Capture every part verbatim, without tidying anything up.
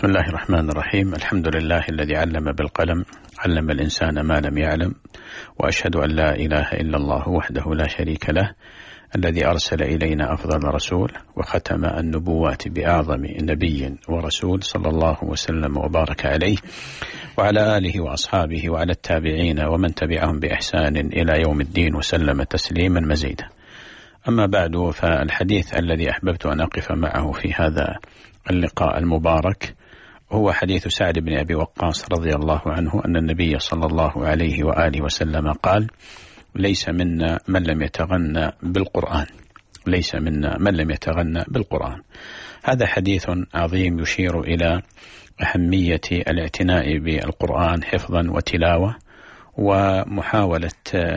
بسم الله الرحمن الرحيم. الحمد لله الذي علم بالقلم، علم الإنسان ما لم يعلم، وأشهد أن لا إله إلا الله وحده لا شريك له، الذي أرسل إلينا أفضل رسول وختم النبوات بأعظم نبي ورسول صلى الله وسلم وبارك عليه وعلى آله وأصحابه وعلى التابعين ومن تبعهم بإحسان إلى يوم الدين وسلم تسليما مزيدا. أما بعد، فالحديث الذي أحببت أن أقف معه في هذا اللقاء المبارك هو حديث سعد بن أبي وقاص رضي الله عنه أن النبي صلى الله عليه وآله وسلم قال: ليس منا من لم يتغنى بالقرآن، ليس منا من لم يتغنى بالقرآن. هذا حديث عظيم يشير إلى أهمية الاعتناء بالقرآن حفظا وتلاوة، ومحاولة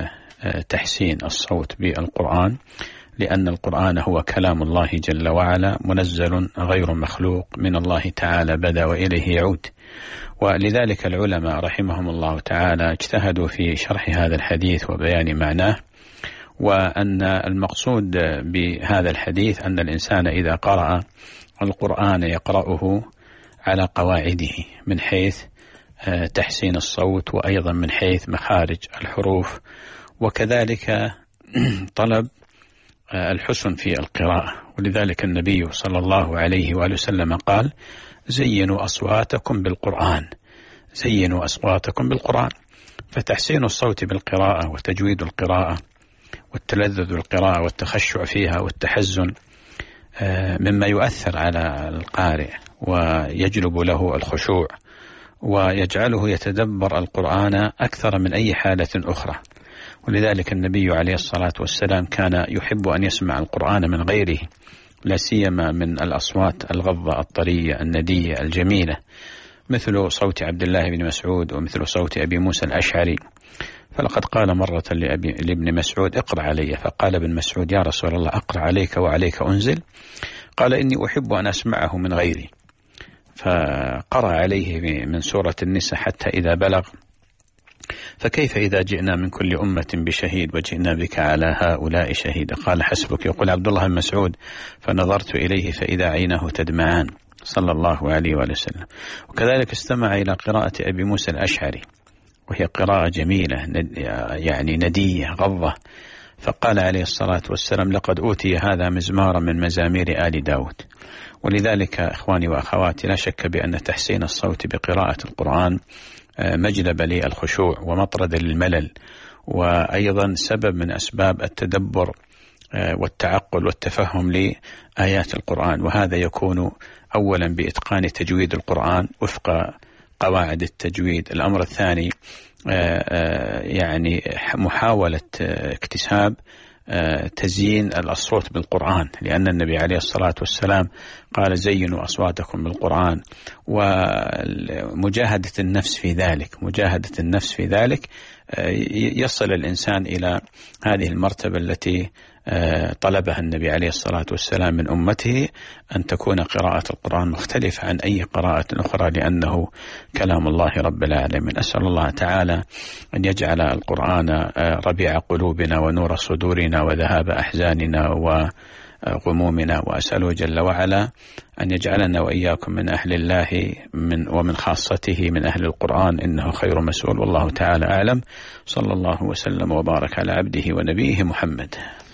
تحسين الصوت بالقرآن، لأن القرآن هو كلام الله جل وعلا منزل غير مخلوق من الله تعالى بدأ وإليه يعود. ولذلك العلماء رحمهم الله تعالى اجتهدوا في شرح هذا الحديث وبيان معناه، وأن المقصود بهذا الحديث أن الإنسان إذا قرأ القرآن يقرأه على قواعده من حيث تحسين الصوت، وأيضا من حيث مخارج الحروف، وكذلك طلب الحسن في القراءة. ولذلك النبي صلى الله عليه وآله وسلم قال: زينوا أصواتكم بالقرآن، زينوا أصواتكم بالقرآن. فتحسين الصوت بالقراءة وتجويد القراءة والتلذذ بالقراءة والتخشع فيها والتحزن مما يؤثر على القارئ ويجلب له الخشوع ويجعله يتدبر القرآن أكثر من أي حالة أخرى. ولذلك النبي عليه الصلاة والسلام كان يحب أن يسمع القرآن من غيره، لا سيما من الأصوات الغضة الطرية الندية الجميلة، مثل صوت عبد الله بن مسعود ومثل صوت أبي موسى الأشعري. فلقد قال مرة لأبي لابن مسعود: اقرأ علي. فقال ابن مسعود: يا رسول الله، أقرأ عليك وعليك أنزل؟ قال: إني أحب أن أسمعه من غيري. فقرأ عليه من سورة النساء حتى إذا بلغ: فكيف إذا جئنا من كل أمة بشهيد وجئنا بك على هؤلاء شهيدا؟ قال: حسبك. يقول عبد الله بن مسعود: فنظرت إليه فإذا عيناه تدمعان، صلى الله عليه وآله وسلم. وكذلك استمع إلى قراءة أبي موسى الأشعري، وهي قراءة جميلة يعني ندية غضة. فقال عليه الصلاة والسلام: لقد أوتي هذا مزمارا من مزامير آل داود. ولذلك إخواني وأخواتي، لا شك بأن تحسين الصوت بقراءة القرآن مجلب للخشوع ومطرد للملل، وأيضا سبب من أسباب التدبر والتعقل والتفهم لآيات القرآن. وهذا يكون أولا بإتقان تجويد القرآن وفق قواعد التجويد. الأمر الثاني يعني محاولة اكتساب تزيين الصوت بالقرآن، لأن النبي عليه الصلاة والسلام قال: زينوا أصواتكم بالقرآن. ومجاهدة النفس في ذلك، مجاهدة النفس في ذلك يصل الإنسان إلى هذه المرتبة التي طلبها النبي عليه الصلاة والسلام من أمته، أن تكون قراءة القرآن مختلفة عن أي قراءة أخرى، لأنه كلام الله رب العالمين. أسأل الله تعالى أن يجعل القرآن ربيع قلوبنا ونور صدورنا وذهاب أحزاننا وغمومنا، وأسأله جل وعلا أن يجعلنا وإياكم من أهل الله من ومن خاصته من أهل القرآن، إنه خير مسؤول. والله تعالى أعلم. صلى الله وسلم وبارك على عبده ونبيه محمد.